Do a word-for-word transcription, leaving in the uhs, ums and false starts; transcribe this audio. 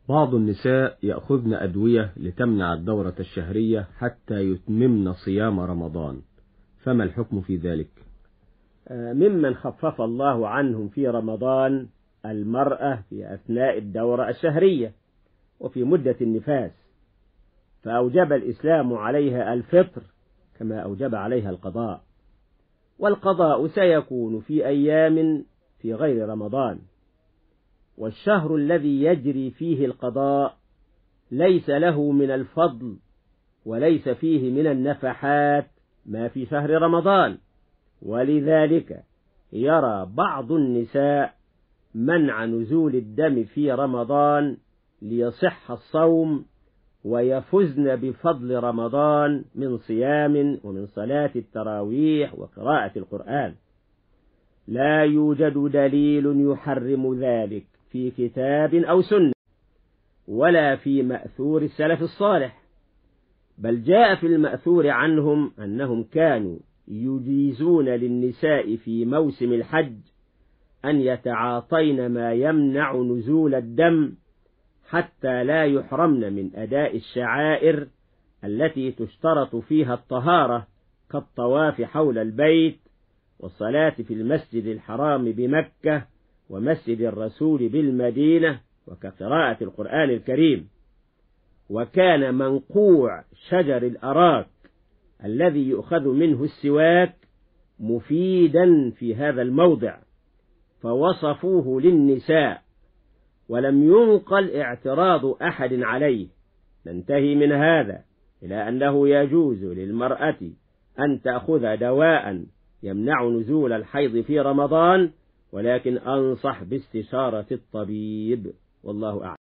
بعض النساء يأخذن أدوية لتمنع الدورة الشهرية حتى يتممن صيام رمضان، فما الحكم في ذلك؟ ممن خفف الله عنهم في رمضان المرأة في أثناء الدورة الشهرية وفي مدة النفاس، فأوجب الإسلام عليها الفطر كما أوجب عليها القضاء، والقضاء سيكون في أيام في غير رمضان، والشهر الذي يجري فيه القضاء ليس له من الفضل وليس فيه من النفحات ما في شهر رمضان، ولذلك يرى بعض النساء منع نزول الدم في رمضان ليصح الصوم ويفزن بفضل رمضان من صيام ومن صلاة التراويح وقراءة القرآن. لا يوجد دليل يحرم ذلك في كتاب أو سنة ولا في مأثور السلف الصالح، بل جاء في المأثور عنهم أنهم كانوا يجيزون للنساء في موسم الحج أن يتعاطين ما يمنع نزول الدم حتى لا يحرمن من أداء الشعائر التي تشترط فيها الطهارة كالطواف حول البيت والصلاة في المسجد الحرام بمكة ومسجد الرسول بالمدينة وكقراءة القرآن الكريم. وكان منقوع شجر الأراك الذي يؤخذ منه السواك مفيدا في هذا الموضع، فوصفوه للنساء ولم ينقل اعتراض أحد عليه. ننتهي من هذا إلى أنه يجوز للمرأة أن تأخذ دواء يمنع نزول الحيض في رمضان، ولكن أنصح باستشارة الطبيب، والله أعلم.